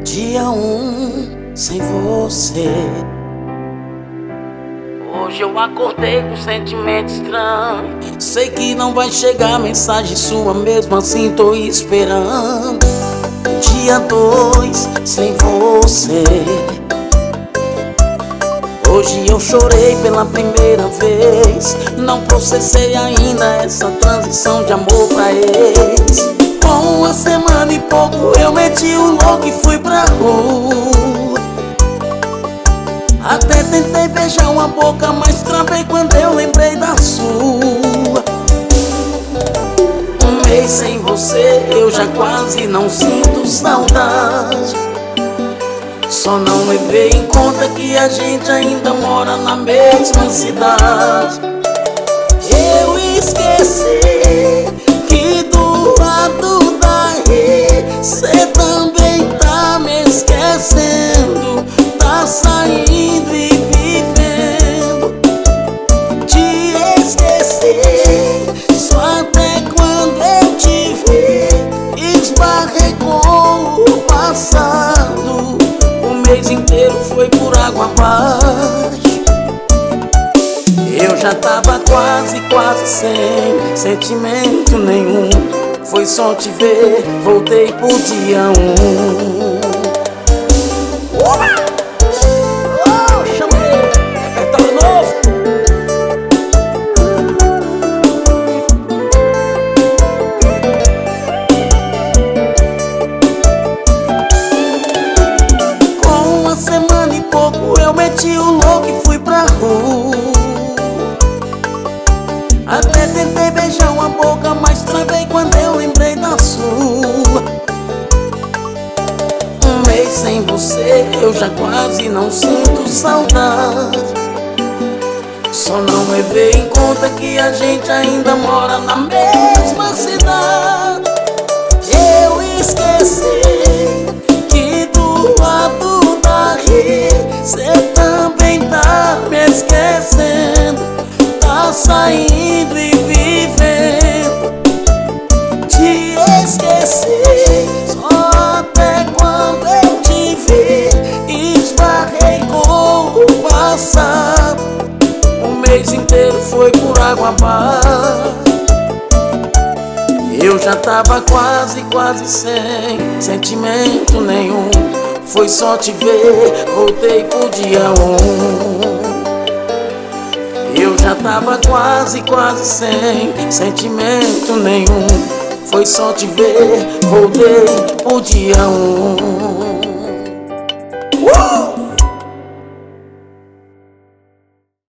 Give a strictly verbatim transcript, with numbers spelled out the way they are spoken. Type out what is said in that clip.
Dia um sem você. Hoje eu acordei com sentimento estranho. Sei que não vai chegar mensagem sua, mesmo assim tô esperando. Dia dois sem você. Hoje eu chorei pela primeira vez. Não processei ainda essa transição de amor pra ex. Com uma semana e pouco eu meti o louco e fui pra rua. Até tentei beijar uma boca, mas travei quando eu lembrei da sua. Um mês sem você eu já quase não sinto saudade. Só não levei em conta que a gente ainda mora na mesma cidade. Eu esqueci que do lado daí cê também tá me esquecendo, tá saindo e vivendo. Te esqueci, só até quando eu te vi esbarrei com o passado. O mês inteiro foi por água abaixo. Eu já tava quase, quase sem sentimento nenhum. Foi só te ver, voltei pro dia um. Oba! Oh, chamei! Repertório novo! Com uma semana e pouco eu meti o louco e fui pra rua. Até tentei beijar uma boca, mas travei quando eu lembrei da sua. Um mês sem você eu já quase não sinto saudade. Só não levei em conta que a gente ainda mora na mesma cidade. Eu esqueci que do lado daí cê também tá me esquecendo, tá saindo e vivendo. Te esqueci, só até quando eu te vi esbarrei com o passado. O mês inteiro foi por água abaixo. Eu já tava quase, quase sem sentimento nenhum. Foi só te ver, voltei pro dia um. Eu já tava quase, quase sem sentimento nenhum. Foi só te ver, voltei pro dia um.